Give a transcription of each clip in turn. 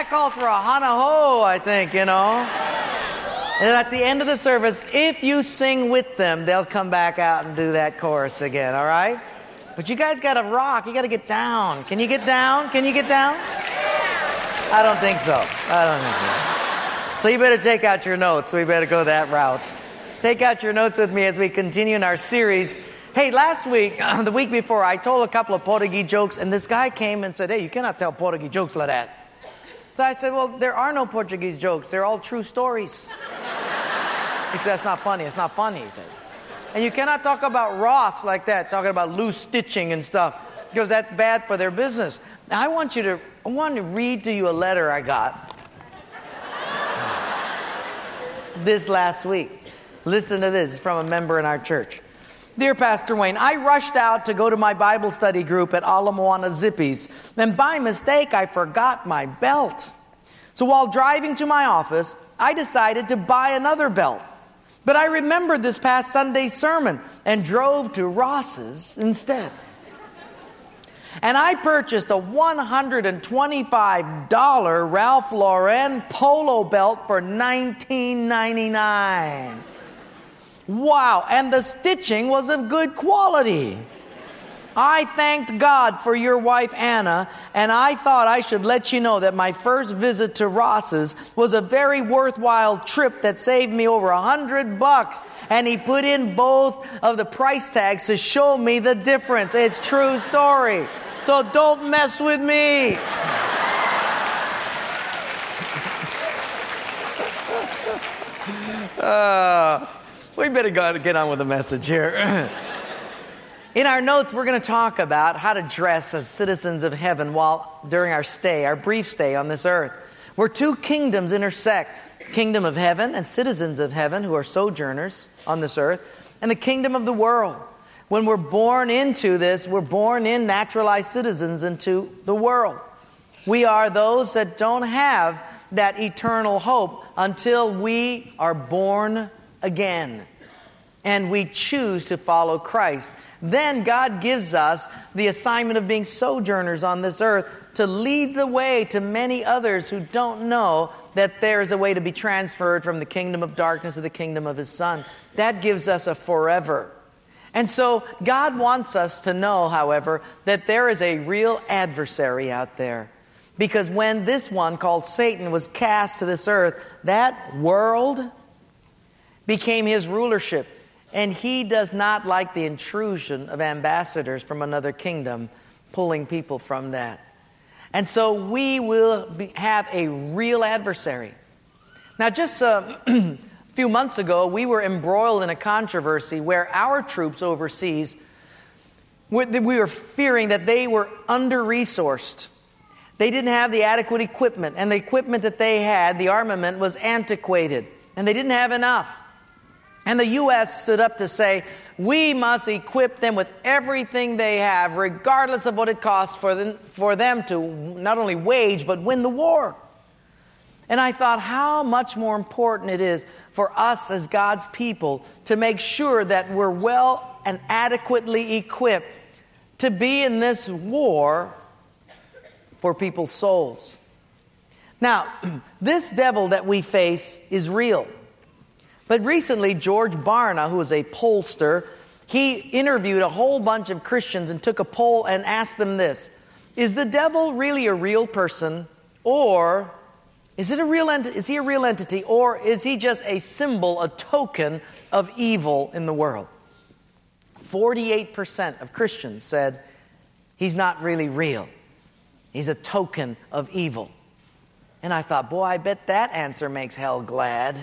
that calls for a hana-ho, I think, And at the end of the service, if you sing with them, they'll come back out and do that chorus again, all right? But you guys got to rock. You got to get down. Can you get down? Can you get down? I don't think so. So you better take out your notes. We better go that route. Take out your notes with me as we continue in our series. Hey, last week, the week before, I told a couple of Portuguese jokes, and this guy came and said, hey, you cannot tell Portuguese jokes like that. So I said, well, there are no Portuguese jokes. They're all true stories. He said, that's not funny. It's not funny, he said. And you cannot talk about Ross like that, talking about loose stitching and stuff, because that's bad for their business. Now, I want to read to you a letter I got this last week. Listen to this. It's from a member in our church. Dear Pastor Wayne, I rushed out to go to my Bible study group at Ala Moana Zippies, and by mistake, I forgot my belt. So while driving to my office, I decided to buy another belt. But I remembered this past Sunday's sermon and drove to Ross's instead. And I purchased a $125 Ralph Lauren polo belt for $19.99. Wow, and the stitching was of good quality. I thanked God for your wife, Anna, and I thought I should let you know that my first visit to Ross's was a very worthwhile trip that saved me over $100, and he put in both of the price tags to show me the difference. It's true story. So don't mess with me. We better get on with the message here. In our notes, we're going to talk about how to dress as citizens of heaven during our brief stay on this earth, where two kingdoms intersect: kingdom of heaven and citizens of heaven who are sojourners on this earth, and the kingdom of the world. When we're born into this, we're born in naturalized citizens into the world. We are those that don't have that eternal hope until we are born again and we choose to follow Christ. Then God gives us the assignment of being sojourners on this earth to lead the way to many others who don't know that there is a way to be transferred from the kingdom of darkness to the kingdom of His Son. That gives us a forever. And so God wants us to know, however, that there is a real adversary out there. Because when this one called Satan was cast to this earth, that world became his rulership. And he does not like the intrusion of ambassadors from another kingdom pulling people from that. And so we will have a real adversary. Now, just a few months ago, we were embroiled in a controversy where our troops overseas, we were fearing that they were under-resourced. They didn't have the adequate equipment, and the equipment that they had, the armament, was antiquated, and they didn't have enough. And the U.S. stood up to say, we must equip them with everything they have, regardless of what it costs for them to not only wage, but win the war. And I thought how much more important it is for us as God's people to make sure that we're well and adequately equipped to be in this war for people's souls. Now, this devil that we face is real. But recently, George Barna, who is a pollster, he interviewed a whole bunch of Christians and took a poll and asked them this: is the devil really a real person, or is he a real entity, or is he just a symbol, a token of evil in the world? 48% of Christians said he's not really real. He's a token of evil. And I thought, boy, I bet that answer makes hell glad.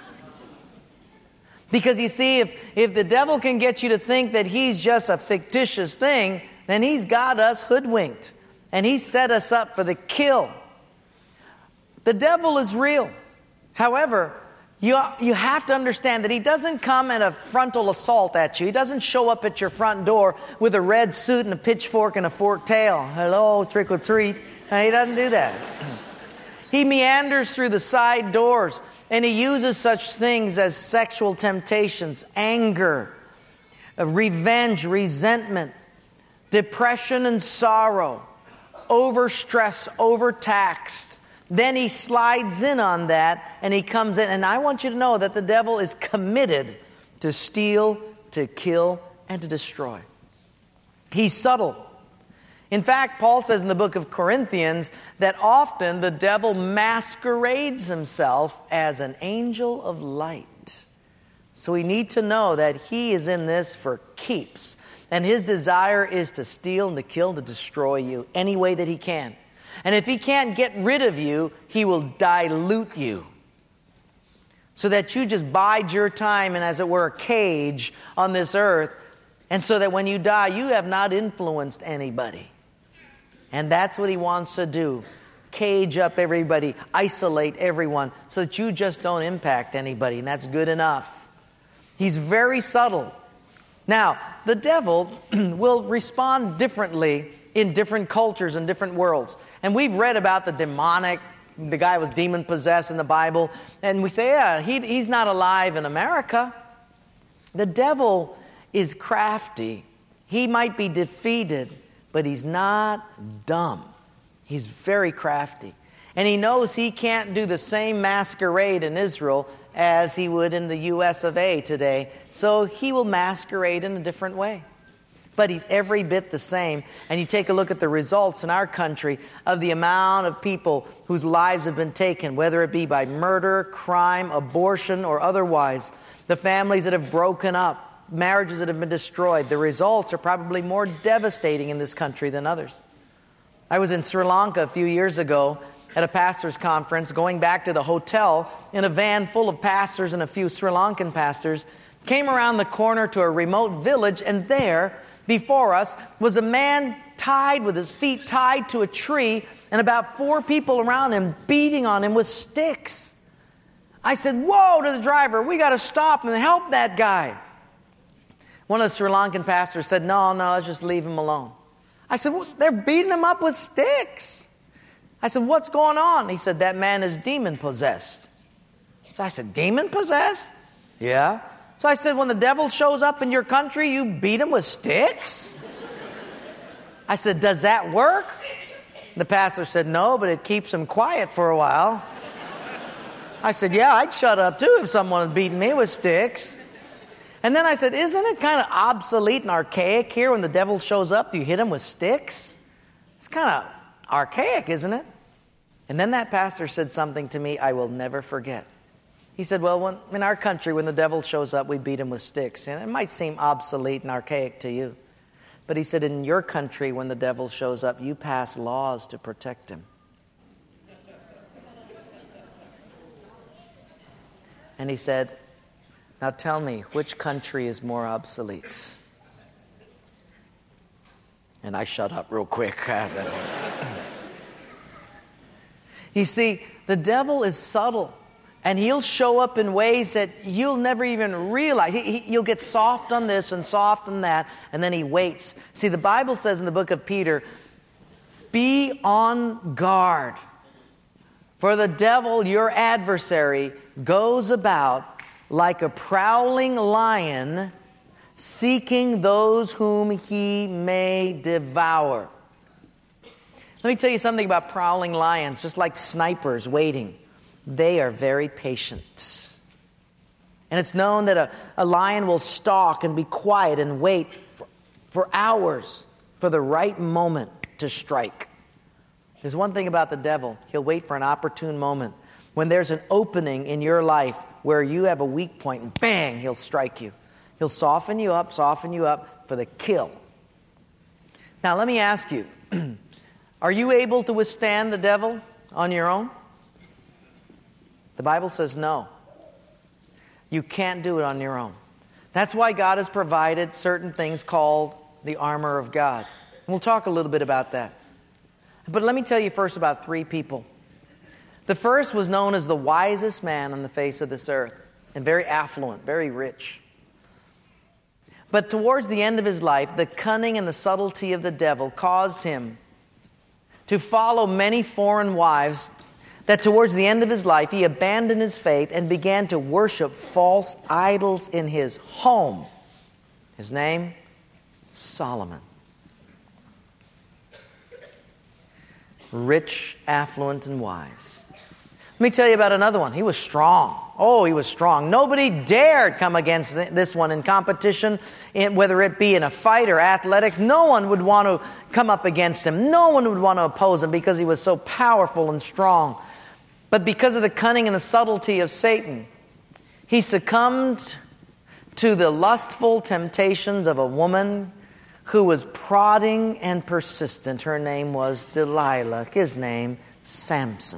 Because you see, if the devil can get you to think that he's just a fictitious thing, then he's got us hoodwinked. And he set us up for the kill. The devil is real. However, you have to understand that he doesn't come at a frontal assault at you. He doesn't show up at your front door with a red suit and a pitchfork and a forked tail. Hello, trick or treat. No, he doesn't do that. He meanders through the side doors, and he uses such things as sexual temptations, anger, revenge, resentment, depression and sorrow, overstress, overtaxed, Then he slides in on that and he comes in. And I want you to know that the devil is committed to steal, to kill, and to destroy. He's subtle. In fact, Paul says in the book of Corinthians that often the devil masquerades himself as an angel of light. So we need to know that he is in this for keeps. And his desire is to steal and to kill and to destroy you any way that he can. And if he can't get rid of you, he will dilute you. So that you just bide your time in, as it were, a cage on this earth. And so that when you die, you have not influenced anybody. And that's what he wants to do. Cage up everybody, isolate everyone, so that you just don't impact anybody. And that's good enough. He's very subtle. Now, the devil will respond differently in different cultures and different worlds. And we've read about the demonic, the guy was demon-possessed in the Bible. And we say, yeah, he's not alive in America. The devil is crafty. He might be defeated, but he's not dumb. He's very crafty. And he knows he can't do the same masquerade in Israel as he would in the US of A today. So he will masquerade in a different way. But he's every bit the same. And you take a look at the results in our country of the amount of people whose lives have been taken, whether it be by murder, crime, abortion, or otherwise. The families that have broken up, marriages that have been destroyed. The results are probably more devastating in this country than others. I was in Sri Lanka a few years ago at a pastor's conference, going back to the hotel in a van full of pastors and a few Sri Lankan pastors. Came around the corner to a remote village, and there, before us, was a man tied with his feet tied to a tree, and about 4 people around him beating on him with sticks. I said, "Whoa," to the driver, "we got to stop and help that guy." One of the Sri Lankan pastors said, no, let's just leave him alone. I said, well, they're beating him up with sticks. I said, what's going on? He said, that man is demon-possessed. So I said, demon-possessed? Yeah. So I said, when the devil shows up in your country, you beat him with sticks? I said, does that work? The pastor said, no, but it keeps him quiet for a while. I said, yeah, I'd shut up too if someone was beating me with sticks. And then I said, isn't it kind of obsolete and archaic here when the devil shows up? Do you hit him with sticks? It's kind of archaic, isn't it? And then that pastor said something to me I will never forget. He said, well, in our country, when the devil shows up, we beat him with sticks. And it might seem obsolete and archaic to you. But he said, in your country, when the devil shows up, you pass laws to protect him. And he said, now tell me, which country is more obsolete? And I shut up real quick. You see, the devil is subtle. And he'll show up in ways that you'll never even realize. You'll get soft on this and soft on that, and then he waits. See, the Bible says in the book of Peter, be on guard. For the devil, your adversary, goes about like a prowling lion, seeking those whom he may devour. Let me tell you something about prowling lions, just like snipers waiting. They are very patient. And it's known that a lion will stalk and be quiet and wait for hours for the right moment to strike. There's one thing about the devil. He'll wait for an opportune moment. When there's an opening in your life where you have a weak point, and bang, he'll strike you. He'll soften you up for the kill. Now, let me ask you, are you able to withstand the devil on your own? The Bible says no. You can't do it on your own. That's why God has provided certain things called the armor of God. And we'll talk a little bit about that. But let me tell you first about 3 people. The first was known as the wisest man on the face of this earth, and very affluent, very rich. But towards the end of his life, the cunning and the subtlety of the devil caused him to follow many foreign wives, that towards the end of his life, he abandoned his faith and began to worship false idols in his home. His name, Solomon. Rich, affluent, and wise. Let me tell you about another one. He was strong. Oh, he was strong. Nobody dared come against this one in competition, whether it be in a fight or athletics. No one would want to come up against him. No one would want to oppose him because he was so powerful and strong. But because of the cunning and the subtlety of Satan, he succumbed to the lustful temptations of a woman who was prodding and persistent. Her name was Delilah. His name, Samson.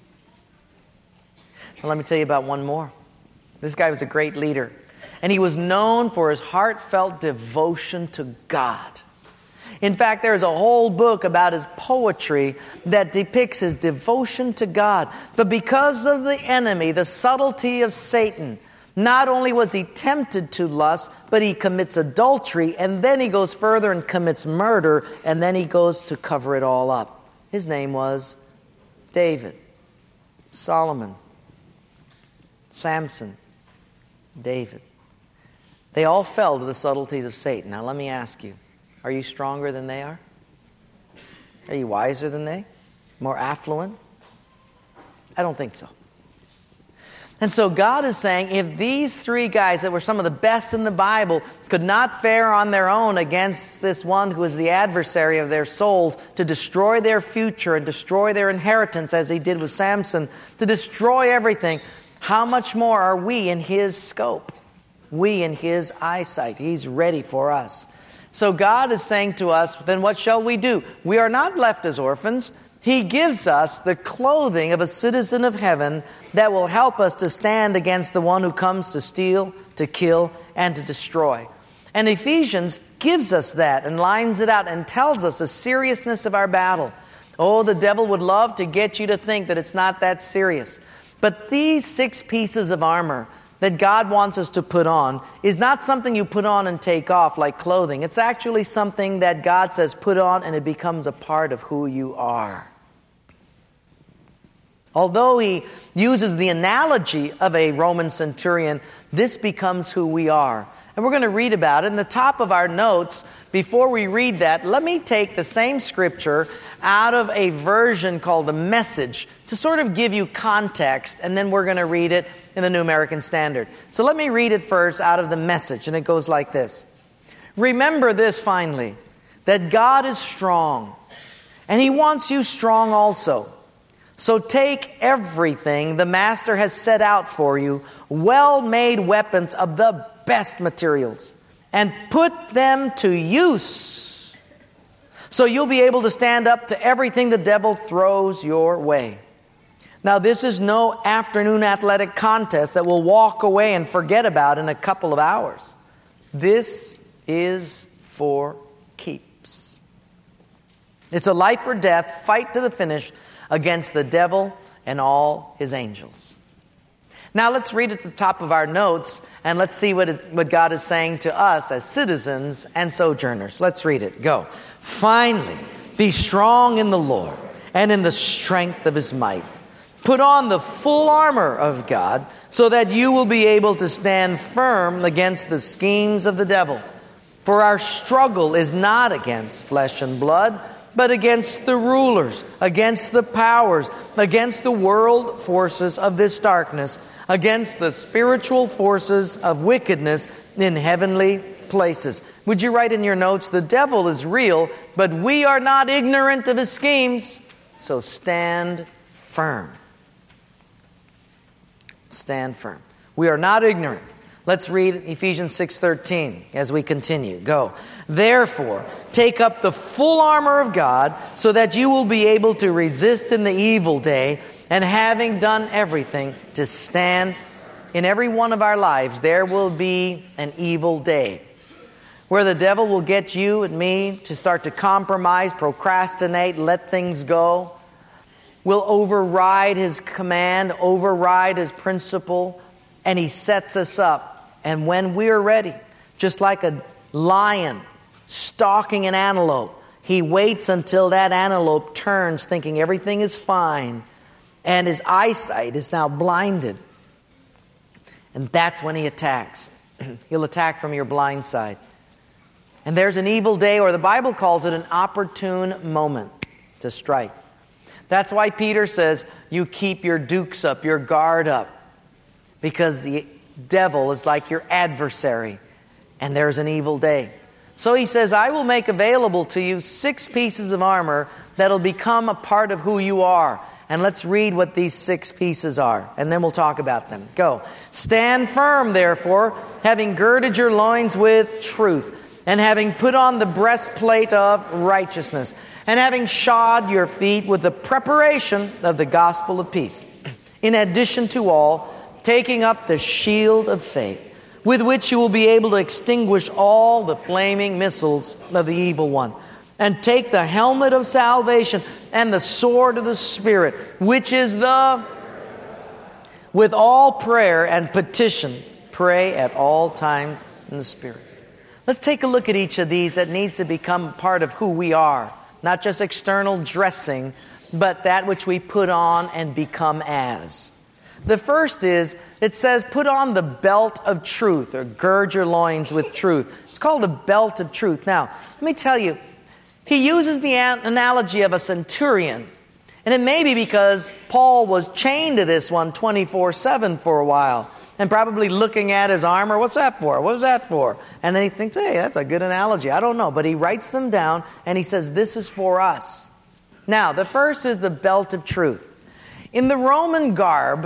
Now, let me tell you about one more. This guy was a great leader, and he was known for his heartfelt devotion to God. In fact, there's a whole book about his poetry that depicts his devotion to God. But because of the enemy, the subtlety of Satan, not only was he tempted to lust, but he commits adultery, and then he goes further and commits murder, and then he goes to cover it all up. His name was David, Solomon, Samson, David. They all fell to the subtleties of Satan. Now let me ask you, are you stronger than they are? Are you wiser than they? More affluent? I don't think so. And so God is saying, if these three guys that were some of the best in the Bible could not fare on their own against this one who is the adversary of their souls to destroy their future and destroy their inheritance as he did with Samson, to destroy everything, how much more are we in his scope? We in his eyesight. He's ready for us. So God is saying to us, then what shall we do? We are not left as orphans. He gives us the clothing of a citizen of heaven that will help us to stand against the one who comes to steal, to kill, and to destroy. And Ephesians gives us that and lines it out and tells us the seriousness of our battle. Oh, the devil would love to get you to think that it's not that serious. But these 6 pieces of armor that God wants us to put on is not something you put on and take off like clothing. It's actually something that God says put on and it becomes a part of who you are. Although he uses the analogy of a Roman centurion, this becomes who we are. And we're going to read about it. In the top of our notes, before we read that, let me take the same scripture out of a version called the Message to sort of give you context, and then we're going to read it in the New American Standard. So let me read it first out of the Message, and it goes like this. Remember this finally, that God is strong, and he wants you strong also. So take everything the Master has set out for you, well-made weapons of the best materials, and put them to use, so you'll be able to stand up to everything the devil throws your way. Now, this is no afternoon athletic contest that we'll walk away and forget about in a couple of hours. This is for keeps. It's a life or death fight to the finish against the devil and all his angels. Now let's read at the top of our notes and let's see what God is saying to us as citizens and sojourners. Let's read it. Go. Finally, be strong in the Lord and in the strength of his might. Put on the full armor of God so that you will be able to stand firm against the schemes of the devil. For our struggle is not against flesh and blood, but against the rulers, against the powers, against the world forces of this darkness, against the spiritual forces of wickedness in heavenly places. Would you write in your notes, the devil is real, but we are not ignorant of his schemes, so stand firm. Stand firm. We are not ignorant. Let's read Ephesians 6:13 as we continue. Go. Therefore, take up the full armor of God so that you will be able to resist in the evil day, and having done everything, to stand. In every one of our lives, there will be an evil day where the devil will get you and me to start to compromise, procrastinate, let things go. We'll override his command, override his principle, and he sets us up. And when we're ready, just like a lion stalking an antelope, he waits until that antelope turns thinking everything is fine, and his eyesight is now blinded. And that's when he attacks. He'll attack from your blind side. And there's an evil day, or the Bible calls it an opportune moment to strike. That's why Peter says, you keep your dukes up, your guard up, because the devil is like your adversary, and there's an evil day. So he says, I will make available to you 6 pieces of armor that'll become a part of who you are. And let's read what these 6 pieces are, and then we'll talk about them. Go. Stand firm, therefore, having girded your loins with truth, and having put on the breastplate of righteousness, and having shod your feet with the preparation of the gospel of peace. In addition to all, taking up the shield of faith, with which you will be able to extinguish all the flaming missiles of the evil one. And take the helmet of salvation and the sword of the Spirit, which is with all prayer and petition, pray at all times in the Spirit. Let's take a look at each of these that needs to become part of who we are. Not just external dressing, but that which we put on and become as. The first is, it says, put on the belt of truth, or gird your loins with truth. It's called a belt of truth. Now, let me tell you, he uses the analogy of a centurion. And it may be because Paul was chained to this one 24/7 for a while, and probably looking at his armor, what's that for? What is that for? And then he thinks, hey, that's a good analogy. I don't know. But he writes them down, and he says, this is for us. Now, the first is the belt of truth. In the Roman garb,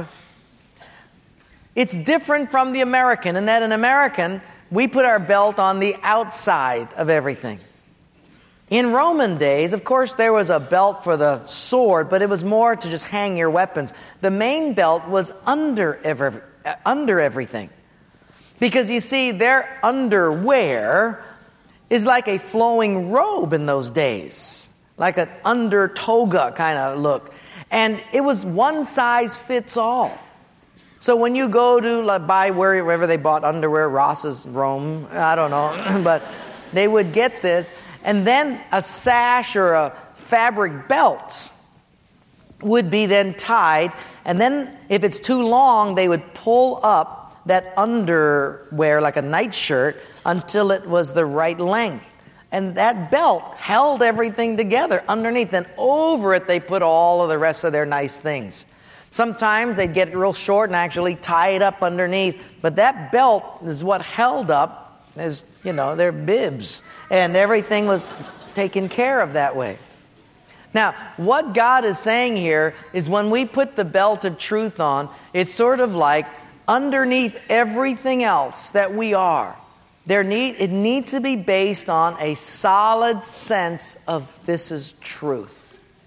it's different from the American, in that in American, we put our belt on the outside of everything. In Roman days, of course, there was a belt for the sword, but it was more to just hang your weapons. The main belt was under everything. Because you see, their underwear is like a flowing robe in those days, like an under toga kind of look. And it was one size fits all. So when you go to buy wherever they bought underwear, Ross's, Rome, I don't know, but they would get this. And then a sash or a fabric belt would be then tied. And then if it's too long, they would pull up that underwear like a nightshirt until it was the right length. And that belt held everything together underneath. And over it, they put all of the rest of their nice things. Sometimes they'd get it real short and actually tie it up underneath. But that belt is what held up, as you know, their bibs. And everything was taken care of that way. Now, what God is saying here is when we put the belt of truth on, it's sort of like underneath everything else that we are, it needs to be based on a solid sense of this is truth.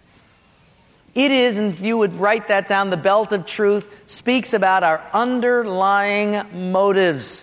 It is, and if you would write that down, the belt of truth speaks about our underlying motives.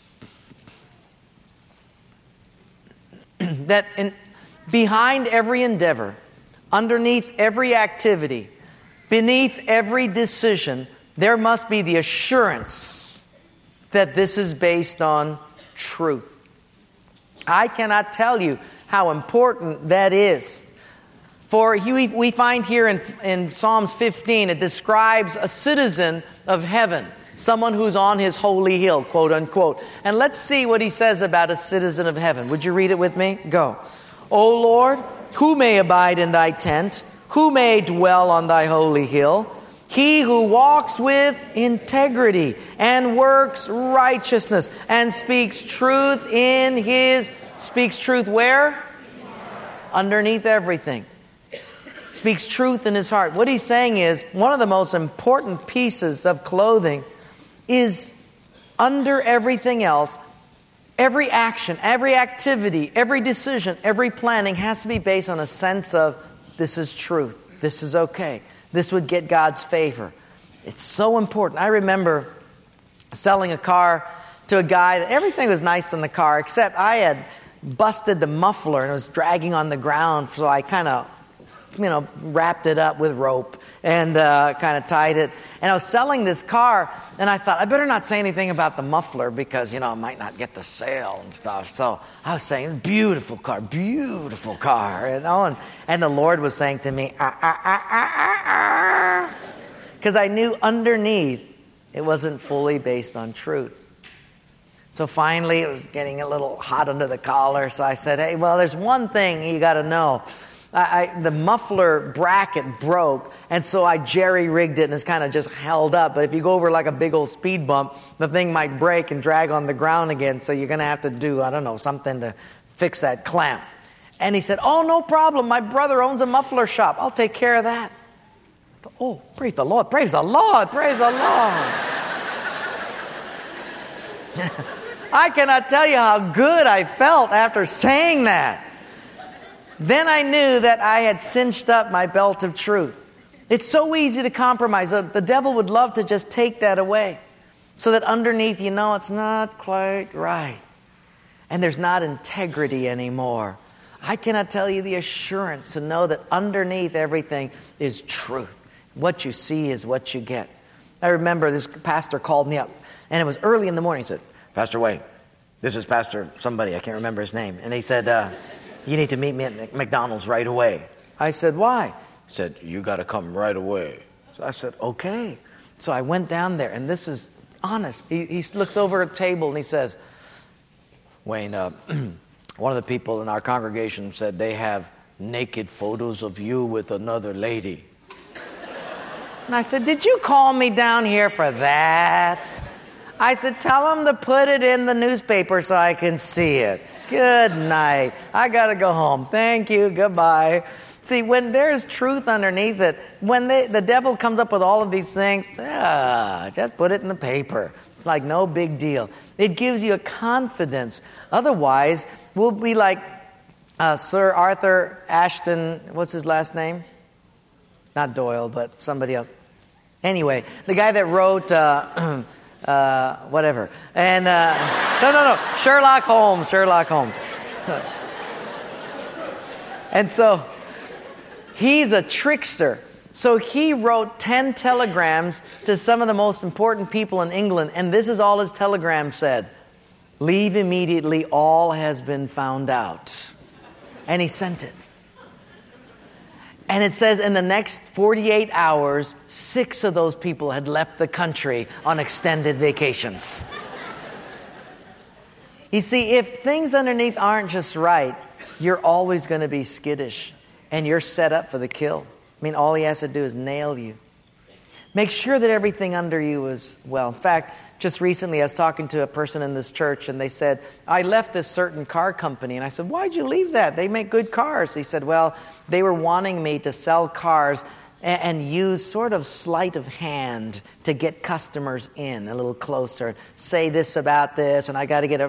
That behind every endeavor, underneath every activity, beneath every decision, there must be the assurance that this is based on truth. I cannot tell you how important that is. For we find here in Psalms 15, it describes a citizen of heaven, someone who's on his holy hill, quote unquote. And let's see what he says about a citizen of heaven. Would you read it with me? Go. O Lord, who may abide in thy tent? Who may dwell on thy holy hill? He who walks with integrity and works righteousness and speaks truth speaks truth where? Underneath everything. Speaks truth in his heart. What he's saying is, one of the most important pieces of clothing is under everything else. Every action, every activity, every decision, every planning has to be based on a sense of this is truth. This is okay. This would get God's favor. It's so important. I remember selling a car to a guy that everything was nice in the car, except I had busted the muffler and it was dragging on the ground. So I kind of, wrapped it up with rope and kind of tied it. And I was selling this car, and I thought, I better not say anything about the muffler because, I might not get the sale and stuff. So I was saying, beautiful car, and the Lord was saying to me, because I knew underneath it wasn't fully based on truth. So finally, it was getting a little hot under the collar. So I said, hey, well, there's one thing you got to know. the muffler bracket broke, and so I jerry-rigged it, and it's kind of just held up. But if you go over like a big old speed bump, the thing might break and drag on the ground again, so you're going to have to do, I don't know, something to fix that clamp. And he said, oh, no problem. My brother owns a muffler shop. I'll take care of that. I thought, oh, praise the Lord, praise the Lord, praise the Lord. I cannot tell you how good I felt after saying that. Then I knew that I had cinched up my belt of truth. It's so easy to compromise. The devil would love to just take that away so that underneath you know it's not quite right. And there's not integrity anymore. I cannot tell you the assurance to know that underneath everything is truth. What you see is what you get. I remember this pastor called me up, and it was early in the morning. He said, Pastor Wade, this is Pastor somebody, I can't remember his name. And he said, you need to meet me at McDonald's right away. I said, why? He said, you got to come right away. So I said, okay. So I went down there, and this is honest. He looks over at a table, and he says, Wayne, one of the people in our congregation said they have naked photos of you with another lady. And I said, did you call me down here for that? I said, tell them to put it in the newspaper so I can see it. Good night. I got to go home. Thank you. Goodbye. See, when there's truth underneath it, when the devil comes up with all of these things, just put it in the paper. It's like no big deal. It gives you a confidence. Otherwise, we'll be like Sir Arthur Ashton. What's his last name? Not Doyle, but somebody else. Anyway, the guy that wrote... whatever. And, no. Sherlock Holmes. And so, he's a trickster. So he wrote 10 telegrams to some of the most important people in England. And this is all his telegram said. Leave immediately, all has been found out. And he sent it. And it says in the next 48 hours, 6 of those people had left the country on extended vacations. You see, if things underneath aren't just right, you're always going to be skittish. And you're set up for the kill. I mean, all he has to do is nail you. Make sure that everything under you is well. In fact, just recently I was talking to a person in this church, and they said, I left this certain car company. And I said, why'd you leave that? They make good cars. He said, well, they were wanting me to sell cars and use sort of sleight of hand to get customers in a little closer. Say this about this, and I got to get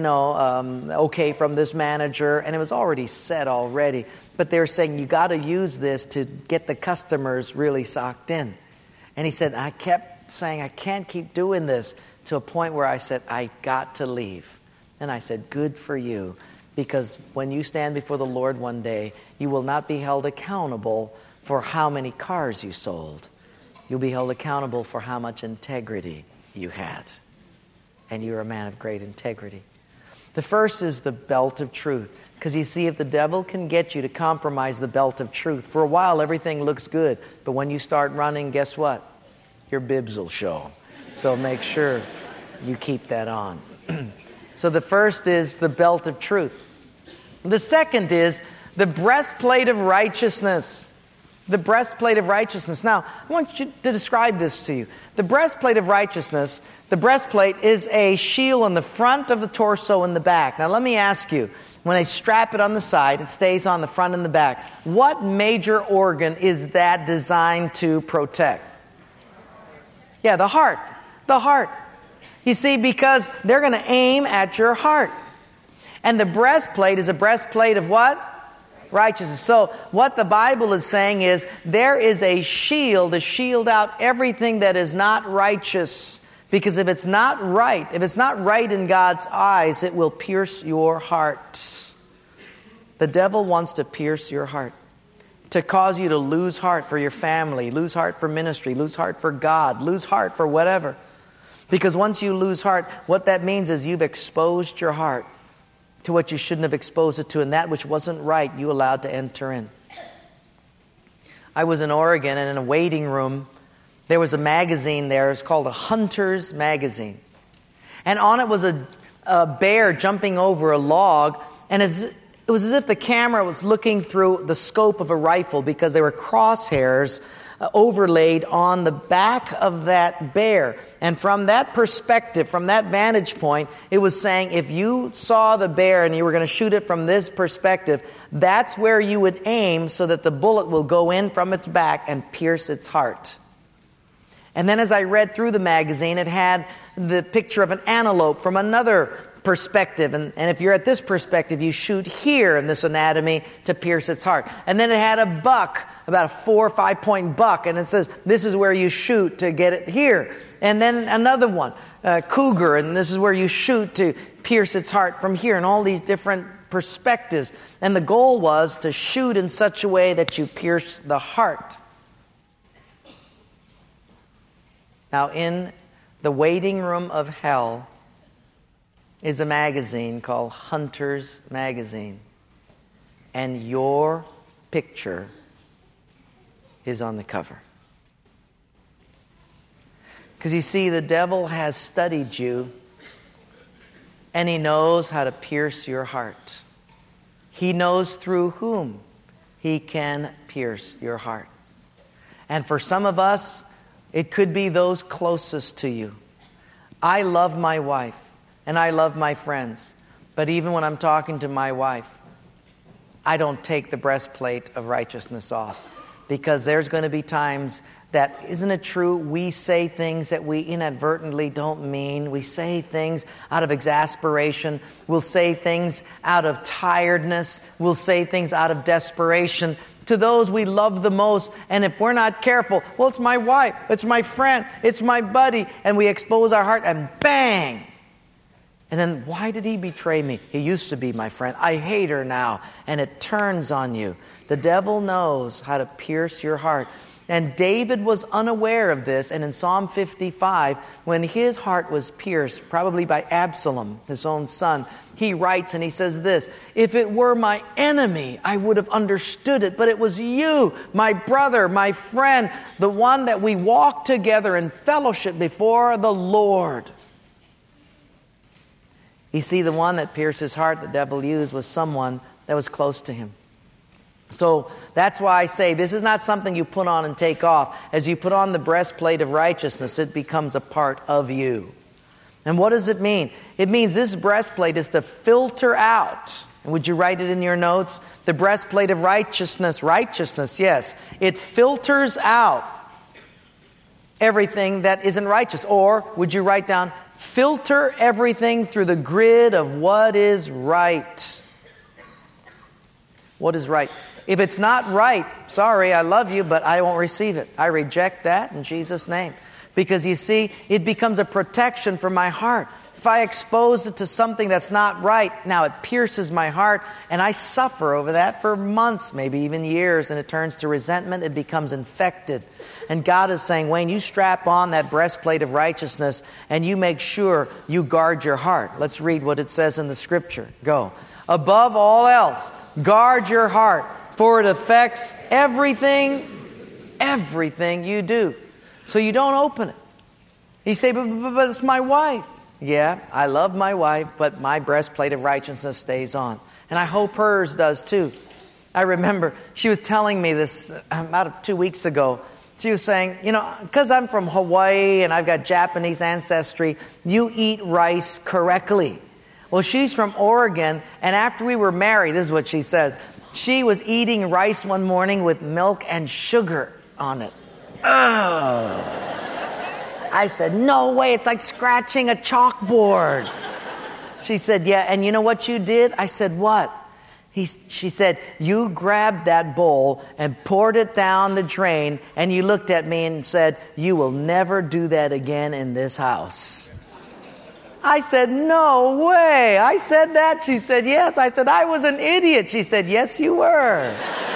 okay from this manager. And it was already said already. But they were saying, you got to use this to get the customers really socked in. And he said, I kept saying, I can't keep doing this, to a point where I said, I got to leave. And I said, good for you, because when you stand before the Lord one day, you will not be held accountable for how many cars you sold. You'll be held accountable for how much integrity you had. And you're a man of great integrity. The first is the belt of truth. Because you see, if the devil can get you to compromise the belt of truth, for a while everything looks good. But when you start running, guess what? Your bibs will show. So make sure you keep that on. So the first is the belt of truth. The second is the breastplate of righteousness. The breastplate of righteousness. Now, I want you to describe this to you. The breastplate of righteousness, the breastplate is a shield on the front of the torso and the back. Now, let me ask you, when they strap it on the side, it stays on the front and the back. What major organ is that designed to protect? Yeah, the heart. The heart. You see, because they're going to aim at your heart. And the breastplate is a breastplate of what? Righteousness. So what the Bible is saying is there is a shield to shield out everything that is not righteous. Because if it's not right in God's eyes, it will pierce your heart. The devil wants to pierce your heart, to cause you to lose heart for your family, lose heart for ministry, lose heart for God, lose heart for whatever. Because once you lose heart, what that means is you've exposed your heart to what you shouldn't have exposed it to, and that which wasn't right, you allowed to enter in. I was in Oregon, and in a waiting room, there was a magazine there. It's called a Hunter's Magazine. And on it was a bear jumping over a log. And as It was as if the camera was looking through the scope of a rifle because there were crosshairs overlaid on the back of that bear. And from that perspective, from that vantage point, it was saying if you saw the bear and you were going to shoot it from this perspective, that's where you would aim so that the bullet will go in from its back and pierce its heart. And then as I read through the magazine, it had the picture of an antelope from another perspective. And if you're at this perspective, you shoot here in this anatomy to pierce its heart. And then it had a buck, about a 4 or 5 point buck. And it says, this is where you shoot to get it here. And then another one, cougar. And this is where you shoot to pierce its heart from here. And all these different perspectives. And the goal was to shoot in such a way that you pierce the heart. Now, in the waiting room of hell is a magazine called Hunter's Magazine. And your picture is on the cover. Because you see, the devil has studied you, and he knows how to pierce your heart. He knows through whom he can pierce your heart. And for some of us, it could be those closest to you. I love my wife, and I love my friends. But even when I'm talking to my wife, I don't take the breastplate of righteousness off. Because there's going to be times that, isn't it true, we say things that we inadvertently don't mean. We say things out of exasperation. We'll say things out of tiredness. We'll say things out of desperation to those we love the most. And if we're not careful, well, it's my wife, it's my friend, it's my buddy. And we expose our heart and bang! And then, why did he betray me? He used to be my friend. I hate her now. And it turns on you. The devil knows how to pierce your heart. And David was unaware of this. And in Psalm 55, when his heart was pierced, probably by Absalom, his own son, he writes and he says this, if it were my enemy, I would have understood it. But it was you, my brother, my friend, the one that we walked together in fellowship before the Lord. You see, the one that pierced his heart the devil used was someone that was close to him. So that's why I say this is not something you put on and take off. As you put on the breastplate of righteousness, it becomes a part of you. And what does it mean? It means this breastplate is to filter out. And would you write it in your notes? The breastplate of righteousness. Righteousness, yes. It filters out everything that isn't righteous. Or would you write down, filter everything through the grid of what is right. What is right? If it's not right, sorry, I love you, but I won't receive it. I reject that in Jesus' name. Because you see, it becomes a protection for my heart. If I expose it to something that's not right, now it pierces my heart, and I suffer over that for months, maybe even years, and it turns to resentment. It becomes infected. And God is saying, Wayne, you strap on that breastplate of righteousness, and you make sure you guard your heart. Let's read what it says in the Scripture. Go. Above all else, guard your heart, for it affects everything you do. So you don't open it. You say, but it's my wife. Yeah, I love my wife, but my breastplate of righteousness stays on. And I hope hers does too. I remember she was telling me this about 2 weeks ago. She was saying, because I'm from Hawaii and I've got Japanese ancestry, you eat rice correctly. Well, she's from Oregon, and after we were married, this is what she says, she was eating rice one morning with milk and sugar on it. Oh. I said, no way, it's like scratching a chalkboard. She said, yeah, and you know what you did? I said, what? She said, you grabbed that bowl and poured it down the drain, and you looked at me and said, you will never do that again in this house. I said, no way. I said that. She said, yes. I said, I was an idiot. She said, yes, you were.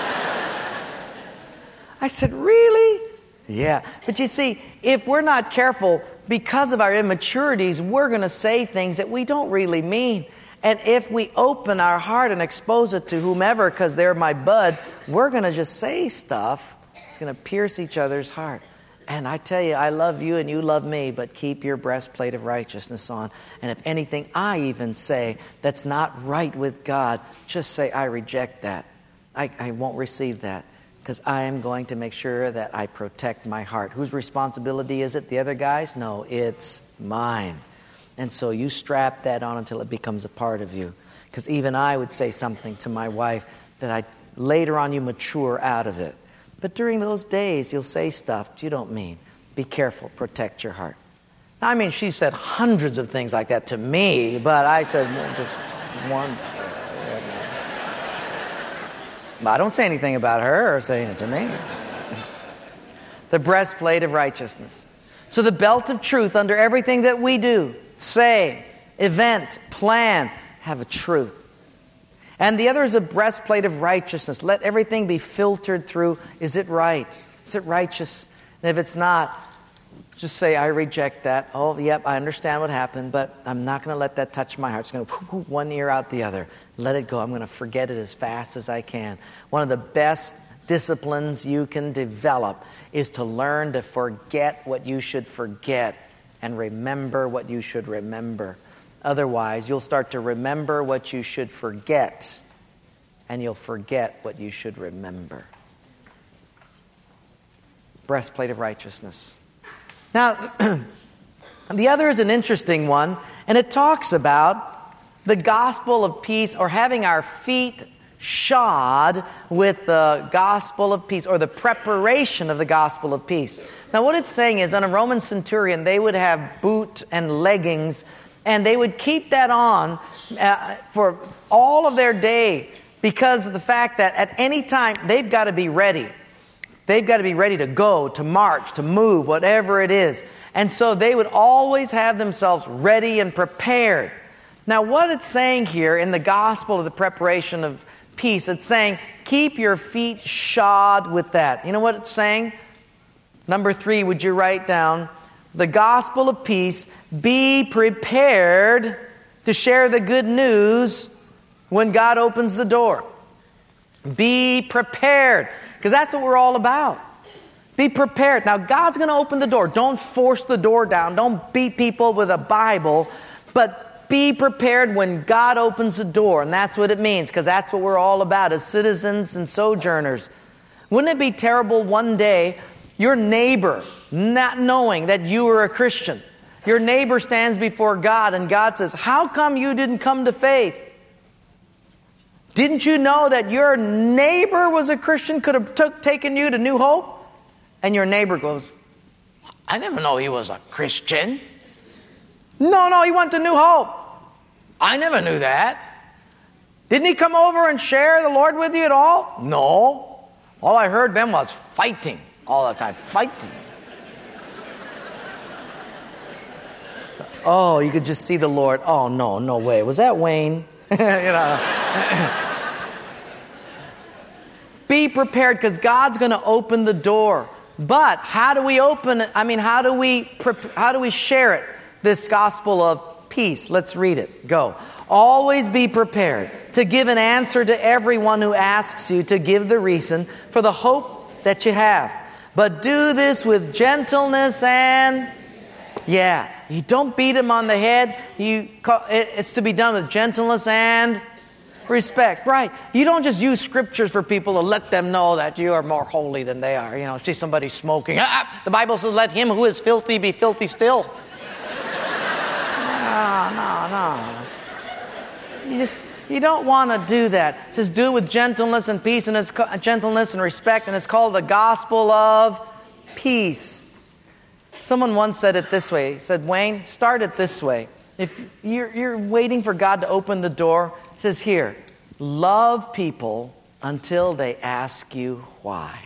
I said, really? Yeah. But you see, if we're not careful, because of our immaturities, we're going to say things that we don't really mean. And if we open our heart and expose it to whomever, because they're my bud, we're going to just say stuff. It's going to pierce each other's heart. And I tell you, I love you and you love me, but keep your breastplate of righteousness on. And if anything I even say that's not right with God, just say, I reject that. I won't receive that, because I am going to make sure that I protect my heart. Whose responsibility is it? The other guy's? No, it's mine. And so you strap that on until it becomes a part of you. Because even I would say something to my wife that later on you mature out of it. But during those days, you'll say stuff you don't mean. Be careful. Protect your heart. Now, I mean, she said hundreds of things like that to me, but I said just one. I don't say anything about her or saying it to me. The breastplate of righteousness. So the belt of truth under everything that we do, say, event, plan, have a truth. And the other is a breastplate of righteousness. Let everything be filtered through. Is it right? Is it righteous? And if it's not, just say, I reject that. Oh, yep, I understand what happened, but I'm not going to let that touch my heart. It's going to one ear out the other. Let it go. I'm going to forget it as fast as I can. One of the best disciplines you can develop is to learn to forget what you should forget and remember what you should remember. Otherwise, you'll start to remember what you should forget, and you'll forget what you should remember. Breastplate of righteousness. Now, the other is an interesting one, and it talks about the gospel of peace, or having our feet shod with the gospel of peace, or the preparation of the gospel of peace. Now, what it's saying is, on a Roman centurion, they would have boot and leggings, and they would keep that on for all of their day, because of the fact that at any time they've got to be ready. They've got to be ready to go, to march, to move, whatever it is. And so they would always have themselves ready and prepared. Now, what it's saying here in the gospel of the preparation of peace, it's saying, keep your feet shod with that. You know what it's saying? Number 3, would you write down? The gospel of peace, be prepared to share the good news when God opens the door. Be prepared, because that's what we're all about. Be prepared. Now, God's going to open the door. Don't force the door down. Don't beat people with a Bible, but be prepared when God opens the door. And that's what it means, because that's what we're all about as citizens and sojourners. Wouldn't it be terrible one day, your neighbor, not knowing that you are a Christian, your neighbor stands before God and God says, how come you didn't come to faith? Didn't you know that your neighbor was a Christian, could have taken you to New Hope? And your neighbor goes, I never know he was a Christian. No, he went to New Hope. I never knew that. Didn't he come over and share the Lord with you at all? No. All I heard them was fighting all the time. Fighting. Oh, you could just see the Lord. Oh, no way. Was that Wayne? Be prepared, because God's going to open the door. But how do we open it? I mean, how do we share it? This gospel of peace. Let's read it. Go. Always be prepared to give an answer to everyone who asks you to give the reason for the hope that you have. But do this with gentleness and... Yeah, you don't beat him on the head. It's to be done with gentleness and respect. Right. You don't just use scriptures for people to let them know that you are more holy than they are. You know, see somebody smoking. The Bible says, let him who is filthy be filthy still. No. You don't want to do that. It says do it with gentleness and peace, and it's gentleness and respect, and it's called the gospel of peace. Someone once said it this way. He said, Wayne, start it this way. If you're waiting for God to open the door, it says here, love people until they ask you why.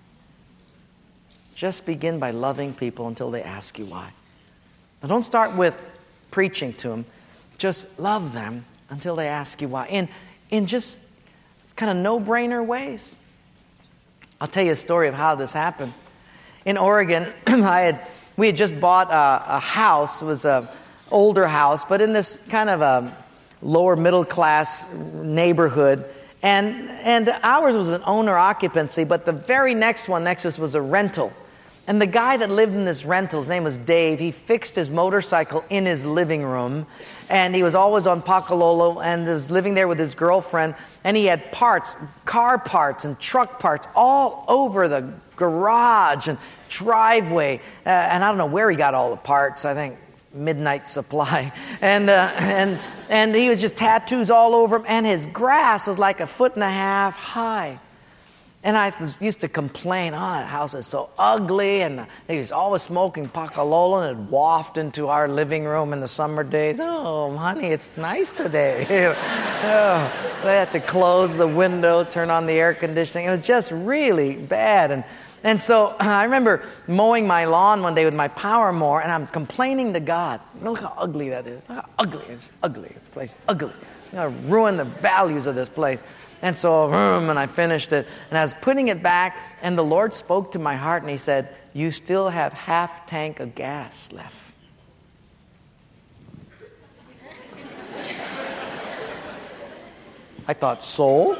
Just begin by loving people until they ask you why. Now, don't start with preaching to them. Just love them until they ask you why. In just kind of no-brainer ways. I'll tell you a story of how this happened. In Oregon, we had just bought a house. It was an older house, but in this kind of a lower middle class neighborhood. And ours was an owner occupancy, but the very next one next to us was a rental. And the guy that lived in this rental, his name was Dave, he fixed his motorcycle in his living room. And he was always on Pakalolo and was living there with his girlfriend. And he had parts, car parts and truck parts all over the garage and driveway. And I don't know where he got all the parts. I think Midnight Supply. And he was just tattoos all over him. And his grass was like 1.5 feet high. And I used to complain, that house is so ugly. And he was always smoking Pakalolo, and it'd waft into our living room in the summer days. Oh, honey, it's nice today. So I had to close the window, turn on the air conditioning. It was just really bad. And so I remember mowing my lawn one day with my power mower, and I'm complaining to God. Look how ugly that is. Look how ugly it is. Ugly. This place is ugly. I'm going to ruin the values of this place. And so, and I finished it. And I was putting it back, and the Lord spoke to my heart, and He said, you still have half tank of gas left. I thought, so?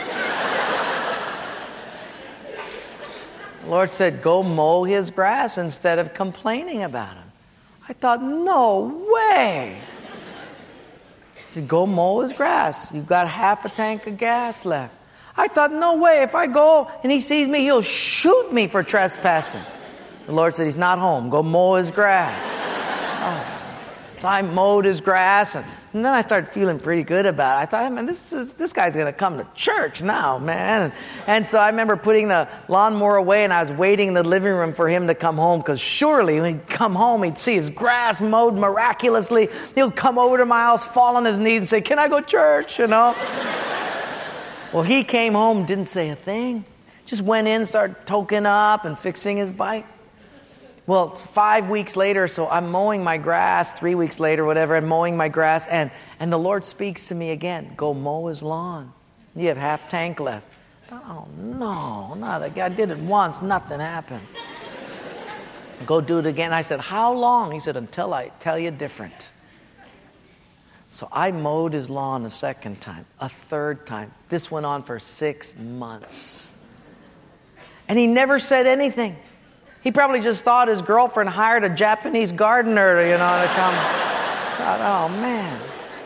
The Lord said, go mow his grass instead of complaining about him. I thought, no way. He said, go mow his grass. You've got half a tank of gas left. I thought, no way. If I go and he sees me, he'll shoot me for trespassing. The Lord said, he's not home. Go mow his grass. So I mowed his grass, and then I started feeling pretty good about it. I thought, man, this guy's going to come to church now, man. And so I remember putting the lawnmower away, and I was waiting in the living room for him to come home, because surely when he'd come home, he'd see his grass mowed miraculously. He'll come over to my house, fall on his knees, and say, can I go to church, Well, he came home, didn't say a thing. Just went in, started toking up and fixing his bike. Well, 5 weeks later, so I'm mowing my grass, 3 weeks later, whatever, I'm mowing my grass, and the Lord speaks to me again. Go mow his lawn. You have half tank left. Oh, no, not again. I did it once, nothing happened. Go do it again. I said, how long? He said, until I tell you different. So I mowed his lawn a second time, a third time. This went on for 6 months. And he never said anything. He probably just thought his girlfriend hired a Japanese gardener, to come. Thought, oh, man.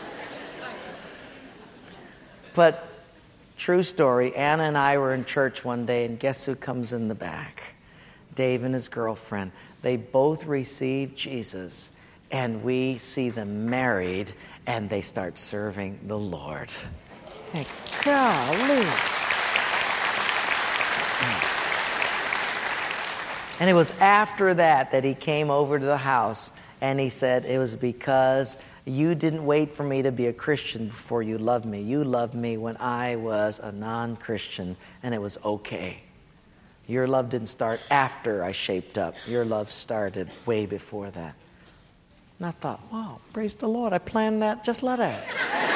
But true story, Anna and I were in church one day, and guess who comes in the back? Dave and his girlfriend. They both received Jesus, and we see them married, and they start serving the Lord. Thank golly. And it was after that he came over to the house, and he said, it was because you didn't wait for me to be a Christian before you loved me. You loved me when I was a non-Christian, and it was okay. Your love didn't start after I shaped up. Your love started way before that. And I thought, wow, praise the Lord. I planned that just like that.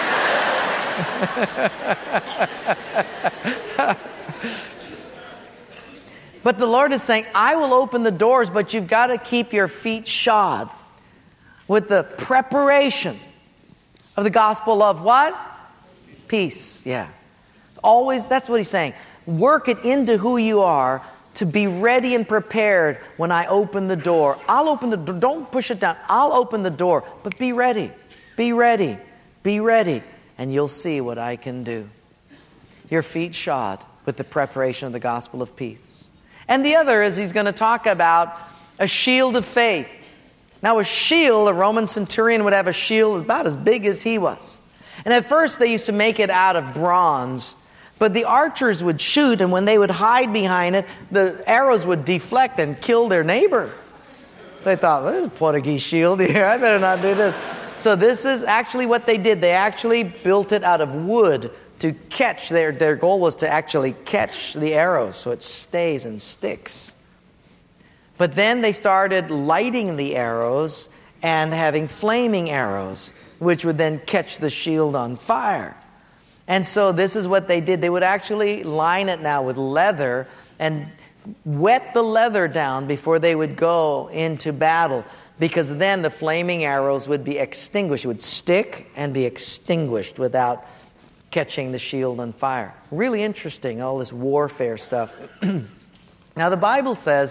But the Lord is saying, I will open the doors, but you've got to keep your feet shod with the preparation of the gospel of what? Peace. Yeah. Always, that's what he's saying. Work it into who you are to be ready and prepared when I open the door. I'll open the door. Don't push it down. I'll open the door, but be ready. Be ready. Be ready. And you'll see what I can do. Your feet shod with the preparation of the gospel of peace. And the other is he's going to talk about a shield of faith. Now a shield, a Roman centurion would have a shield about as big as he was. And at first they used to make it out of bronze. But the archers would shoot, and when they would hide behind it, the arrows would deflect and kill their neighbor. So I thought, well, there's a Portuguese shield here. I better not do this. So this is actually what they did. They actually built it out of wood to catch. Their goal was to actually catch the arrows so it stays and sticks. But then they started lighting the arrows and having flaming arrows, which would then catch the shield on fire. And so this is what they did. They would actually line it now with leather and wet the leather down before they would go into battle, because then the flaming arrows would be extinguished. It would stick and be extinguished without catching the shield on fire. Really interesting, all this warfare stuff. Now the Bible says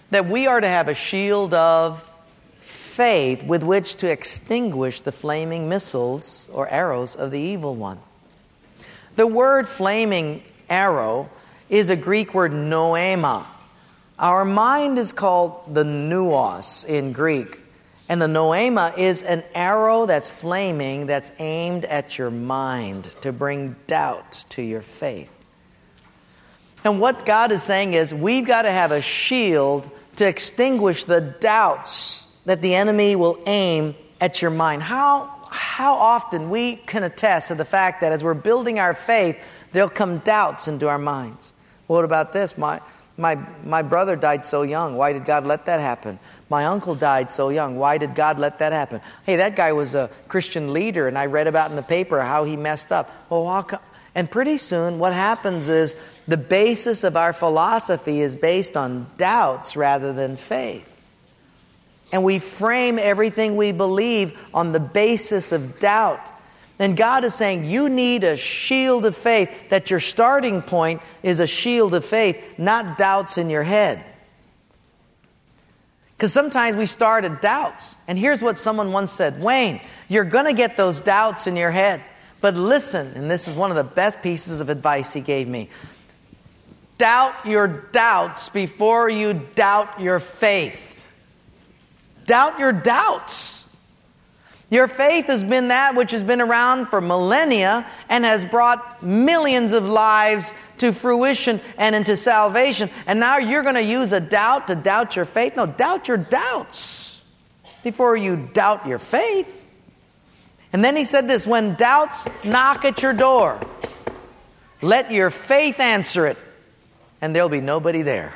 that we are to have a shield of faith with which to extinguish the flaming missiles or arrows of the evil one. The word flaming arrow is a Greek word noema. Our mind is called the nuos in Greek. And the noema is an arrow that's flaming, that's aimed at your mind to bring doubt to your faith. And what God is saying is we've got to have a shield to extinguish the doubts that the enemy will aim at your mind. How often we can attest to the fact that as we're building our faith, there'll come doubts into our minds. What about this? My brother died so young. Why did God let that happen? My uncle died so young. Why did God let that happen? Hey, that guy was a Christian leader, and I read about in the paper how he messed up. Well, how come? And pretty soon what happens is the basis of our philosophy is based on doubts rather than faith. And we frame everything we believe on the basis of doubt. And God is saying, you need a shield of faith, that your starting point is a shield of faith, not doubts in your head. Because sometimes we start at doubts. And here's what someone once said, Wayne, you're going to get those doubts in your head. But listen, and this is one of the best pieces of advice he gave me. Doubt your doubts before you doubt your faith. Doubt your doubts. Your faith has been that which has been around for millennia and has brought millions of lives to fruition and into salvation. And now you're going to use a doubt to doubt your faith? No, doubt your doubts before you doubt your faith. And then he said this, when doubts knock at your door, let your faith answer it, and there'll be nobody there.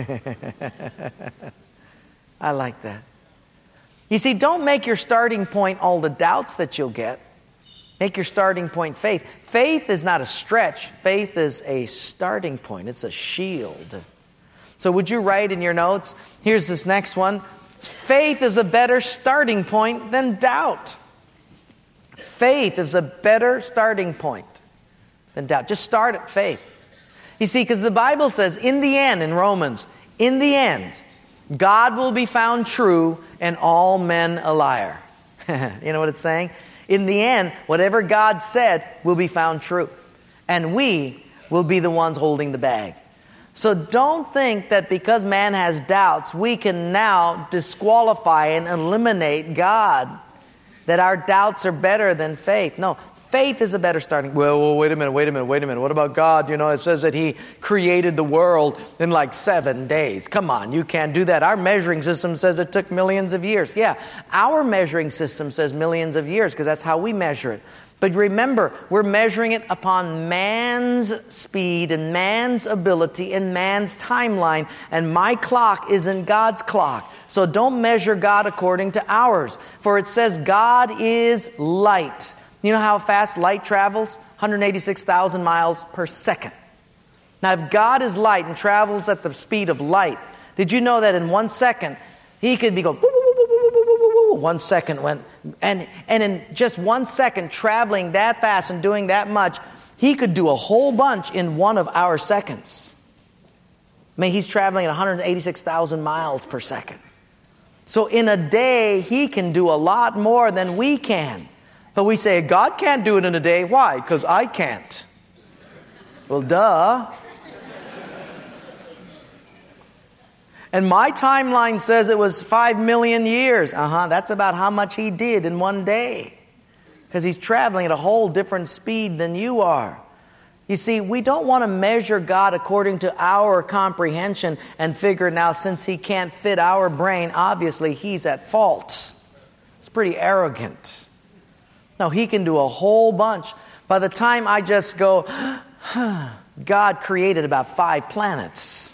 I like that. You see, don't make your starting point all the doubts that you'll get. Make your starting point faith. Faith is not a stretch. Faith is a starting point. It's a shield. So would you write in your notes, here's this next one. Faith is a better starting point than doubt. Faith is a better starting point than doubt. Just start at faith. You see, because the Bible says, in the end, in Romans, in the end, God will be found true and all men a liar. You know what it's saying? In the end, whatever God said will be found true. And we will be the ones holding the bag. So don't think that because man has doubts, we can now disqualify and eliminate God. That our doubts are better than faith. No, faith is a better starting. Well, wait a minute. What about God? You know, it says that He created the world in like 7 days. Come on, you can't do that. Our measuring system says it took millions of years. Yeah, our measuring system says millions of years because that's how we measure it. But remember, we're measuring it upon man's speed and man's ability and man's timeline. And my clock isn't God's clock. So don't measure God according to ours. For it says God is light. You know how fast light travels? 186,000 miles per second. Now, if God is light and travels at the speed of light, did you know that in 1 second, He could be going... 1 second went, and in just 1 second traveling that fast and doing that much, He could do a whole bunch in 1 of our seconds. I mean, He's traveling at 186,000 miles per second. So in a day, He can do a lot more than we can. But we say, God can't do it in a day. Why? Because I can't. Well, duh. And my timeline says it was 5 million years. That's about how much He did in 1 day. Because He's traveling at a whole different speed than you are. You see, we don't want to measure God according to our comprehension and figure now since He can't fit our brain, obviously He's at fault. It's pretty arrogant. No, He can do a whole bunch. By the time I just go, God created about 5 planets.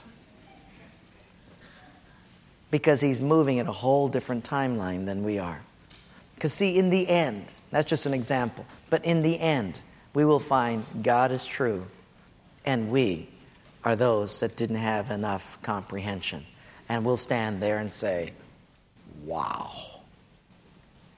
Because He's moving at a whole different timeline than we are. Because see, in the end, that's just an example, but in the end, we will find God is true, and we are those that didn't have enough comprehension. And we'll stand there and say, wow.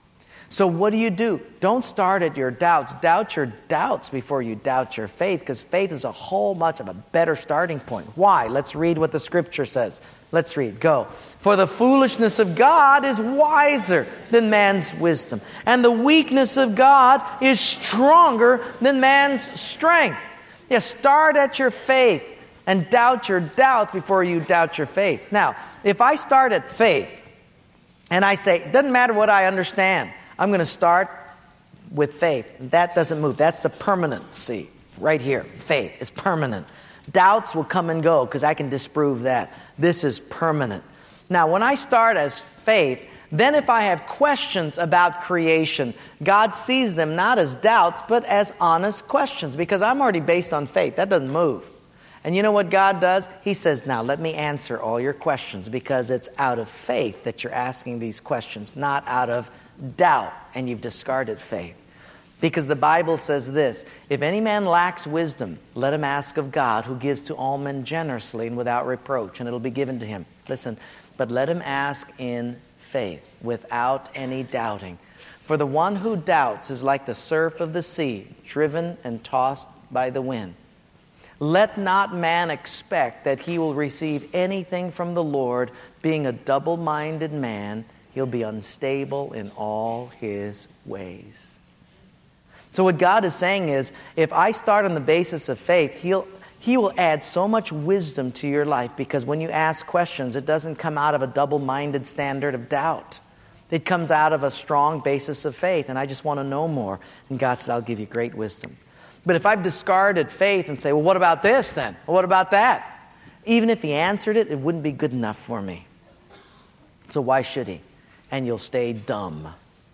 So what do? Don't start at your doubts. Doubt your doubts before you doubt your faith, because faith is a whole much of a better starting point. Why? Let's read what the Scripture says. Let's read. Go. For the foolishness of God is wiser than man's wisdom, and the weakness of God is stronger than man's strength. Yeah, start at your faith and doubt your doubts before you doubt your faith. Now, if I start at faith and I say, it doesn't matter what I understand, I'm going to start with faith. That doesn't move. That's the permanency right here. Faith is permanent. Doubts will come and go because I can disprove that. This is permanent. Now, when I start as faith, then if I have questions about creation, God sees them not as doubts, but as honest questions, because I'm already based on faith. That doesn't move. And you know what God does? He says, now let me answer all your questions, because it's out of faith that you're asking these questions, not out of doubt, and you've discarded faith. Because the Bible says this, if any man lacks wisdom, let him ask of God, who gives to all men generously and without reproach, and it'll be given to him. Listen, but let him ask in faith, without any doubting. For the one who doubts is like the surf of the sea, driven and tossed by the wind. Let not man expect that he will receive anything from the Lord. Being a double-minded man, he'll be unstable in all his ways. So what God is saying is, if I start on the basis of faith, He will add so much wisdom to your life, because when you ask questions, it doesn't come out of a double-minded standard of doubt. It comes out of a strong basis of faith, and I just want to know more. And God says, I'll give you great wisdom. But if I've discarded faith and say, well, what about this then? Well, what about that? Even if He answered it, it wouldn't be good enough for me. So why should He? And you'll stay dumb.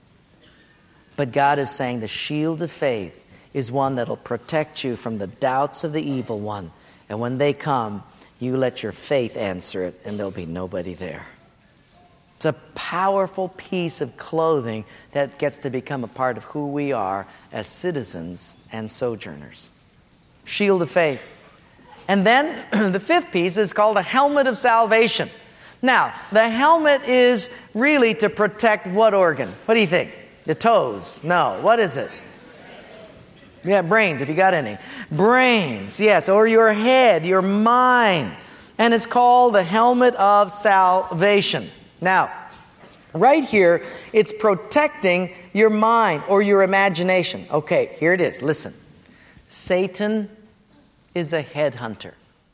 But God is saying the shield of faith is one that'll protect you from the doubts of the evil one. And when they come, you let your faith answer it, and there'll be nobody there. It's a powerful piece of clothing that gets to become a part of who we are as citizens and sojourners. Shield of faith. And then the fifth piece is called a helmet of salvation. Now, the helmet is really to protect what organ? What do you think? The toes? No. What is it? Yeah, brains, if you got any. Brains, yes, or your head, your mind. And it's called the helmet of salvation. Now, right here, it's protecting your mind or your imagination. Okay, here it is. Listen. Satan is a headhunter.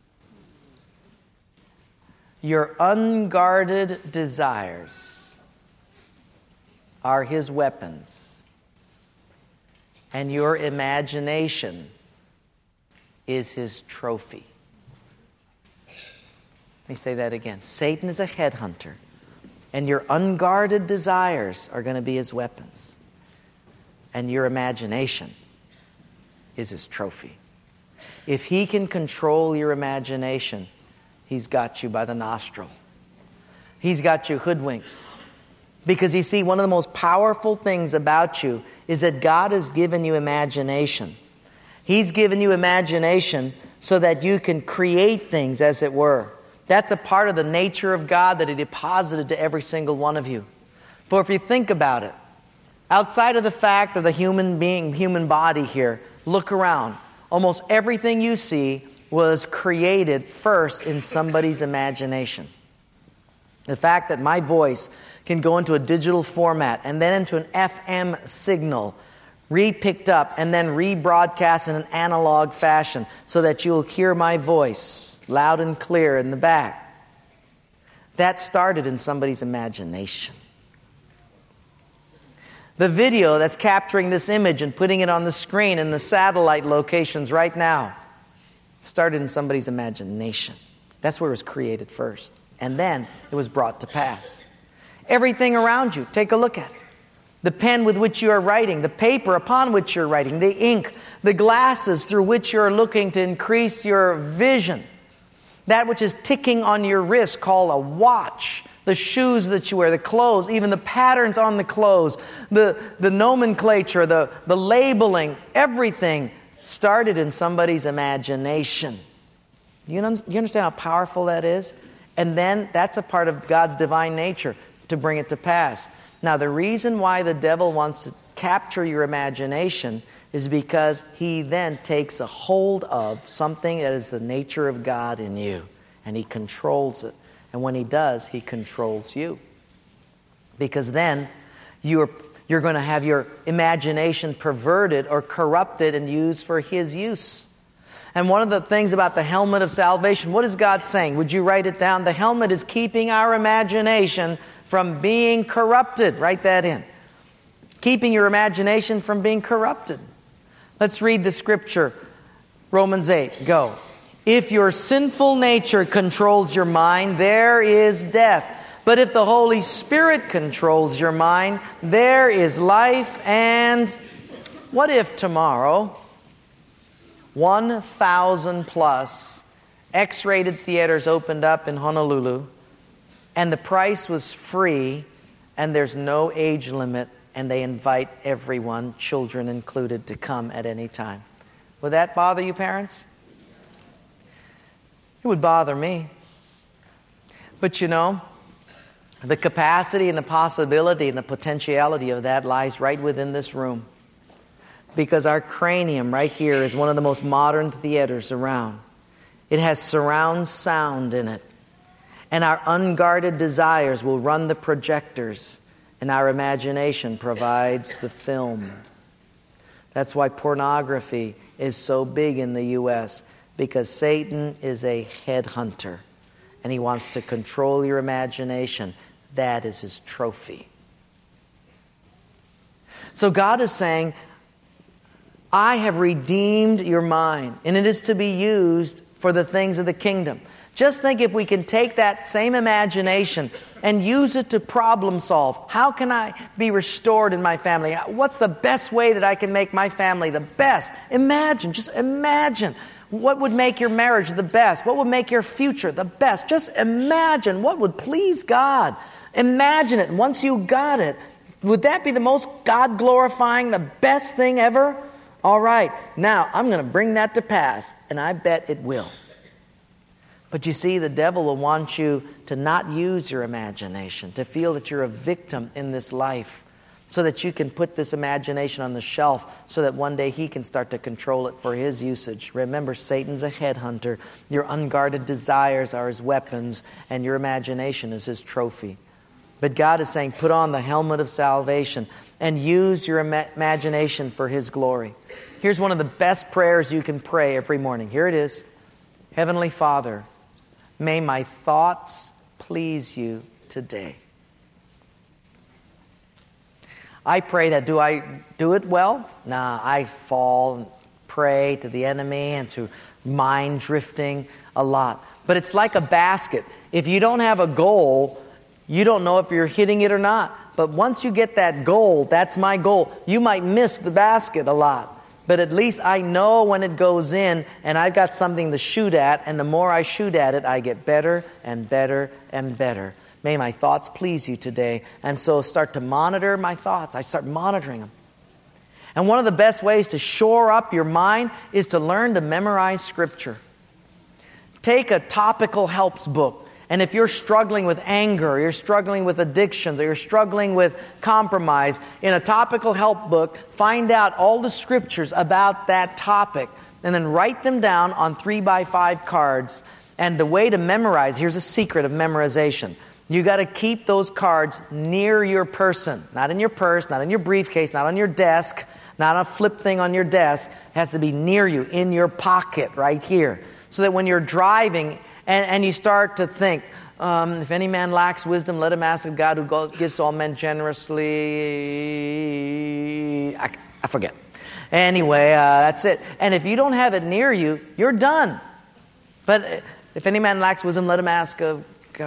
Your unguarded desires are his weapons. And your imagination is his trophy. Let me say that again. Satan is a headhunter. And your unguarded desires are going to be his weapons. And your imagination is his trophy. If he can control your imagination, he's got you by the nostril. He's got you hoodwinked. Because you see, one of the most powerful things about you is that God has given you imagination. He's given you imagination so that you can create things, as it were. That's a part of the nature of God that He deposited to every single one of you. For if you think about it, outside of the fact of the human body here, look around. Almost everything you see was created first in somebody's imagination. The fact that my voice can go into a digital format and then into an FM signal, re-picked up and then rebroadcast in an analog fashion so that you'll hear my voice loud and clear in the back. That started in somebody's imagination. The video that's capturing this image and putting it on the screen in the satellite locations right now started in somebody's imagination. That's where it was created first. And then it was brought to pass. Everything around you, take a look at it. The pen with which you are writing, the paper upon which you're writing, the ink, the glasses through which you're looking to increase your vision. That which is ticking on your wrist called a watch. The shoes that you wear, the clothes, even the patterns on the clothes, the nomenclature, the labeling, everything started in somebody's imagination. You understand how powerful that is? And then that's a part of God's divine nature to bring it to pass. Now, the reason why the devil wants to capture your imagination is because he then takes a hold of something that is the nature of God in you, and he controls it. And when he does, he controls you. Because then you're going to have your imagination perverted or corrupted and used for his use. And one of the things about the helmet of salvation, what is God saying? Would you write it down? The helmet is keeping our imagination from being corrupted. Write that in. Keeping your imagination from being corrupted. Let's read the scripture. Romans 8. Go. If your sinful nature controls your mind, there is death. But if the Holy Spirit controls your mind, there is life. And what if tomorrow 1,000 plus X-rated theaters opened up in Honolulu, and the price was free, and there's no age limit, and they invite everyone, children included, to come at any time? Would that bother you, parents? It would bother me. But you know, the capacity and the possibility and the potentiality of that lies right within this room. Because our cranium right here is one of the most modern theaters around. It has surround sound in it. And our unguarded desires will run the projectors, and our imagination provides the film. That's why pornography is so big in the U.S., because Satan is a headhunter, and he wants to control your imagination. That is his trophy. So God is saying, I have redeemed your mind, and it is to be used for the things of the kingdom. Just think if we can take that same imagination and use it to problem solve. How can I be restored in my family? What's the best way that I can make my family the best? Imagine, just imagine. What would make your marriage the best? What would make your future the best? Just imagine what would please God. Imagine it. And once you got it, would that be the most God-glorifying, the best thing ever? All right, now I'm going to bring that to pass, and I bet it will. But you see, the devil will want you to not use your imagination, to feel that you're a victim in this life, so that you can put this imagination on the shelf so that one day he can start to control it for his usage. Remember, Satan's a headhunter. Your unguarded desires are his weapons, and your imagination is his trophy. But God is saying, put on the helmet of salvation and use your imagination for his glory. Here's one of the best prayers you can pray every morning. Here it is. Heavenly Father, may my thoughts please you today. I pray that. Do I do it well? Nah, I fall and pray to the enemy and to mind drifting a lot. But it's like a basket. If you don't have a goal, you don't know if you're hitting it or not. But once you get that goal, that's my goal, you might miss the basket a lot. But at least I know when it goes in, and I've got something to shoot at, and the more I shoot at it, I get better and better and better. May my thoughts please you today. And so start to monitor my thoughts. I start monitoring them. And one of the best ways to shore up your mind is to learn to memorize Scripture. Take a topical helps book. And if you're struggling with anger, or you're struggling with addictions, or you're struggling with compromise, in a topical help book, find out all the scriptures about that topic, and then write them down on 3x5 cards. And the way to memorize, here's a secret of memorization. You got to keep those cards near your person, not in your purse, not in your briefcase, not on your desk, not a flip thing on your desk. It has to be near you, in your pocket, right here. So that when you're driving and you start to think, if any man lacks wisdom, let him ask of God who gives to all men generously. I forget. Anyway, that's it. And if you don't have it near you, you're done. But if any man lacks wisdom, let him ask of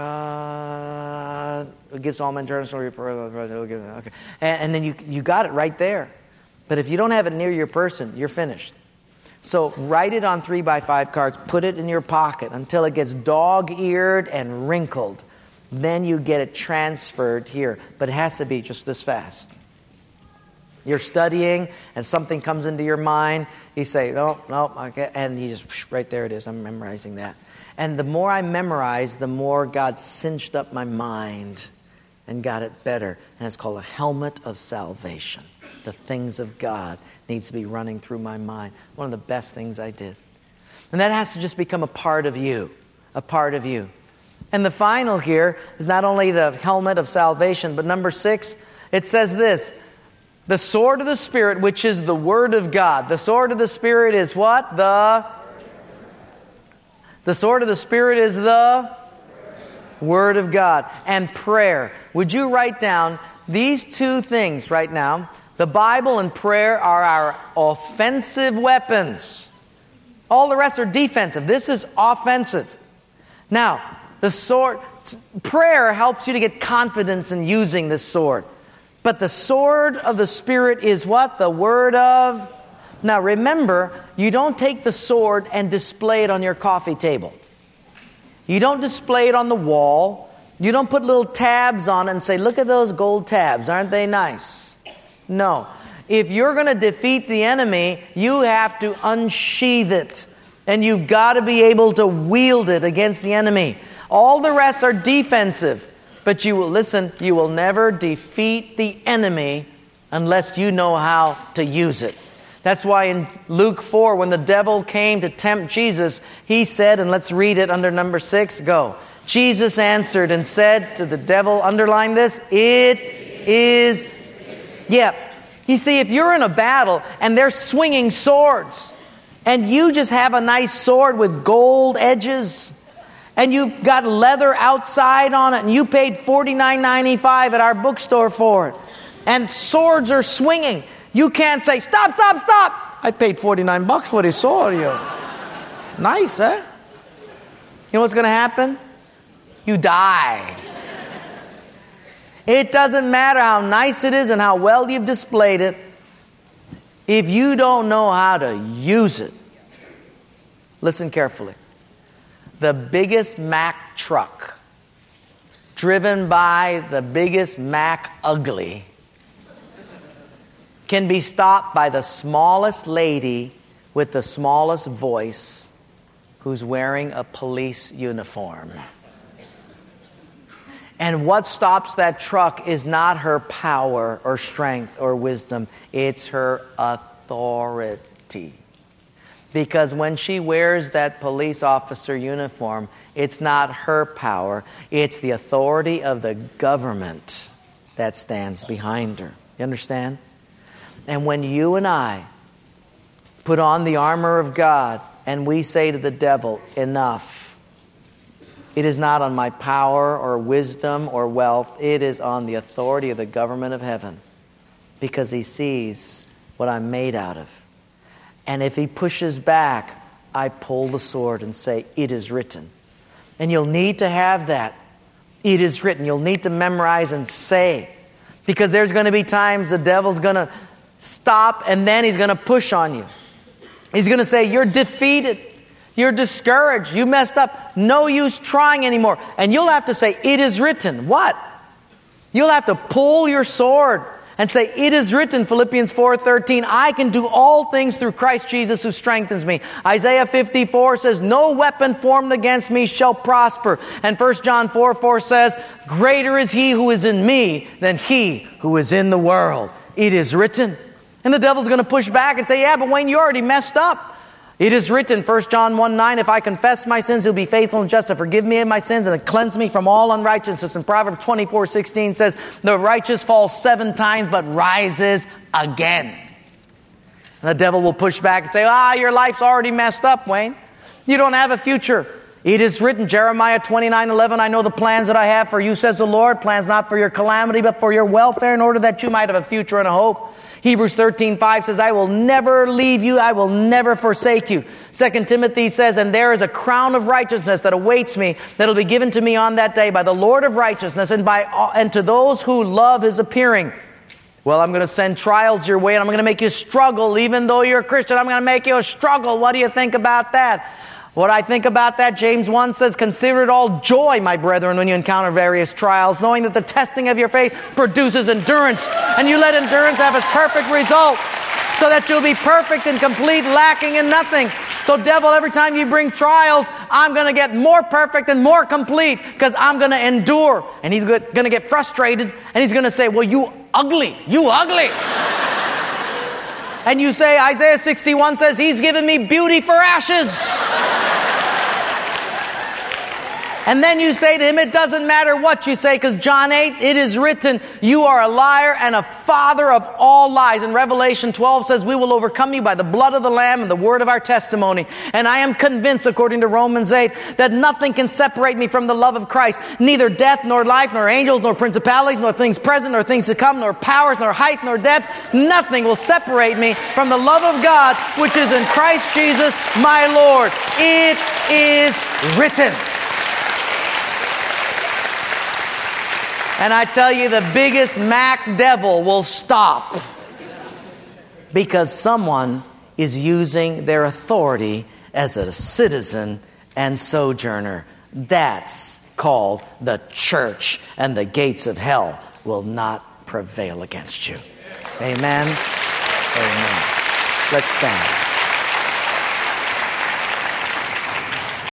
God who gives to all men generously. Okay. And then you got it right there. But if you don't have it near your person, you're finished. So write it on 3x5 cards, put it in your pocket until it gets dog-eared and wrinkled. Then you get it transferred here. But it has to be just this fast. You're studying and something comes into your mind. You say, no, okay. And you just, right there it is. I'm memorizing that. And the more I memorize, the more God cinched up my mind. and got it better. And it's called a helmet of salvation. The things of God needs to be running through my mind. One of the best things I did. And that has to just become a part of you. A part of you. And the final here is not only the helmet of salvation, but number 6, it says this. The sword of the Spirit, which is the Word of God. The sword of the Spirit is what? The sword of the Spirit is the Word of God. And prayer. Would you write down these 2 things right now? The Bible and prayer are our offensive weapons. All the rest are defensive. This is offensive. Now, the sword, prayer helps you to get confidence in using this sword. But the sword of the Spirit is what? The Word of... Now remember, you don't take the sword and display it on your coffee table. You don't display it on the wall. You don't put little tabs on it and say, look at those gold tabs. Aren't they nice? No. If you're going to defeat the enemy, you have to unsheath it. And you've got to be able to wield it against the enemy. All the rest are defensive. But you will never defeat the enemy unless you know how to use it. That's why in Luke 4, when the devil came to tempt Jesus, he said, and let's read it under number 6, go. Jesus answered and said to the devil, underline this, it is, You see, if you're in a battle and they're swinging swords, and you just have a nice sword with gold edges, and you've got leather outside on it, and you paid $49.95 at our bookstore for it, and swords are swinging, you can't say, stop. I paid $49 for this sword. Nice, huh? You know what's going to happen? You die. It doesn't matter how nice it is and how well you've displayed it. If you don't know how to use it, listen carefully. The biggest Mack truck, driven by the biggest Mack ugly, can be stopped by the smallest lady with the smallest voice who's wearing a police uniform. And what stops that truck is not her power or strength or wisdom. It's her authority. Because when she wears that police officer uniform, it's not her power. It's the authority of the government that stands behind her. You understand? And when you and I put on the armor of God and we say to the devil, enough. It is not on my power or wisdom or wealth. It is on the authority of the government of heaven. Because he sees what I'm made out of. And if he pushes back, I pull the sword and say, it is written. And you'll need to have that. It is written. You'll need to memorize and say. Because there's going to be times the devil's going to stop and then he's going to push on you. He's going to say, you're defeated. You're discouraged. You messed up. No use trying anymore. And you'll have to say, it is written. What? You'll have to pull your sword and say, it is written, Philippians 4:13, I can do all things through Christ Jesus who strengthens me. Isaiah 54 says, no weapon formed against me shall prosper. And 1 John 4:4 says, greater is he who is in me than he who is in the world. It is written. And the devil's going to push back and say, yeah, but Wayne, you already messed up. It is written, 1 John 1:9, if I confess my sins, he'll be faithful and just to forgive me of my sins and to cleanse me from all unrighteousness. And Proverbs 24:16 says, the righteous falls 7 times but rises again. And the devil will push back and say, your life's already messed up, Wayne. You don't have a future. It is written, Jeremiah 29:11, I know the plans that I have for you, says the Lord, plans not for your calamity, but for your welfare, in order that you might have a future and a hope. Hebrews 13:5 says, I will never leave you, I will never forsake you. 2 Timothy says, and there is a crown of righteousness that awaits me, that will be given to me on that day by the Lord of righteousness, and to those who love his appearing. Well, I'm going to send trials your way, and I'm going to make you struggle. Even though you're a Christian, I'm going to make you struggle. What do you think about that? What I think about that, James 1 says, consider it all joy, my brethren, when you encounter various trials, knowing that the testing of your faith produces endurance. And you let endurance have its perfect result, so that you'll be perfect and complete, lacking in nothing. So devil, every time you bring trials, I'm going to get more perfect and more complete because I'm going to endure. And he's going to get frustrated and he's going to say, well, you ugly. And you say, Isaiah 61 says, he's given me beauty for ashes. And then you say to him, it doesn't matter what you say, because John 8, it is written, you are a liar and a father of all lies. And Revelation 12 says, we will overcome you by the blood of the Lamb and the word of our testimony. And I am convinced, according to Romans 8, that nothing can separate me from the love of Christ. Neither death, nor life, nor angels, nor principalities, nor things present, nor things to come, nor powers, nor height, nor depth. Nothing will separate me from the love of God, which is in Christ Jesus, my Lord. It is written. And I tell you, the biggest Mac devil will stop because someone is using their authority as a citizen and sojourner. That's called the church, and the gates of hell will not prevail against you. Amen. Amen. Let's stand.